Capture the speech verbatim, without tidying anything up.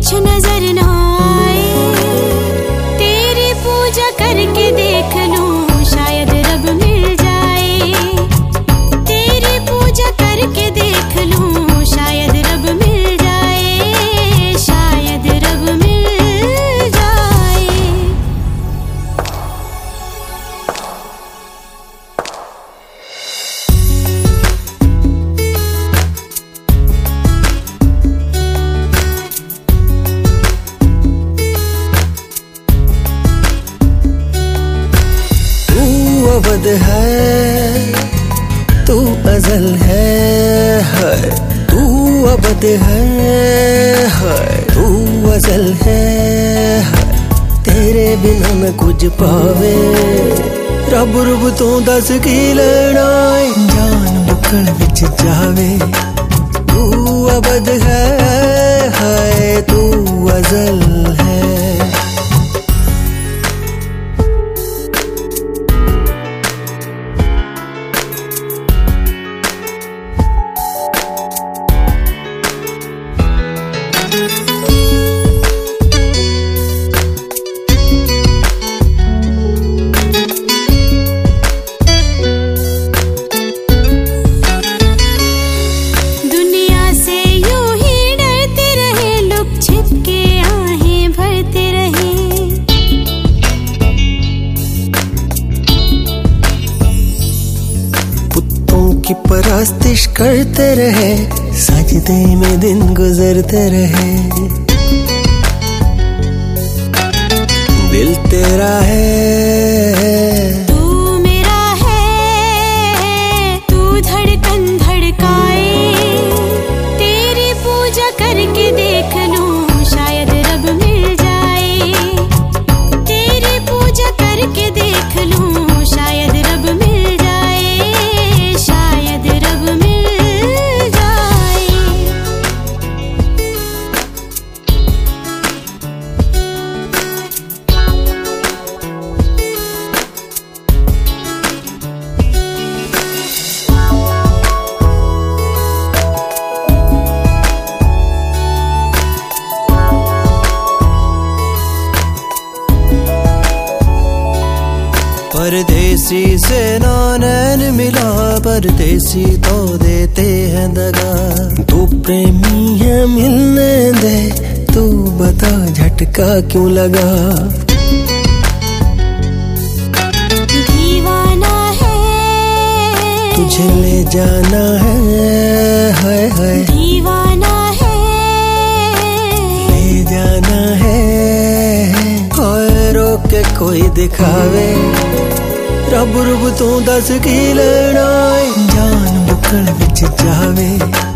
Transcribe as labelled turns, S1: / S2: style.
S1: कुछ नजर ना आए, तेरी पूजा करके देख लूं शायद रब मिल जाए। तेरी पूजा करके देख लूं शायद रब मिल जाए, शायद रब मिल जाए।
S2: अवध है तू अज़ल है, है तू अवध है, है तू अज़ल है, है तेरे बिना मैं कुछ पावे। रब रब तू दस की लेना जान बुकल विच जावे। तू अवध है, है तू अज़ल है। की परस्तिश करते रहे, सजदे में दिन गुजरते रहे। दिल तेरा है
S1: तू मेरा है, तू धड़कन धड़काए। तेरी पूजा करके देख लूं शायद रब मिल जाए। तेरी पूजा करके देख लूं शायद रब मिल जाए, शायद रब मिल जाए।
S2: परदेसी से ना नैन मिला, परदेसी तो देते हैं दगा। तू प्रेमी है मिलने दे, तू बता झटका क्यों लगा।
S1: दीवाना है
S2: तुझे ले जाना है, हाय हाय
S1: दीवाना है
S2: ले जाना है। रोक के कोई दिखावे, रब रब तू दस की लेना जान बुकल विच जावे।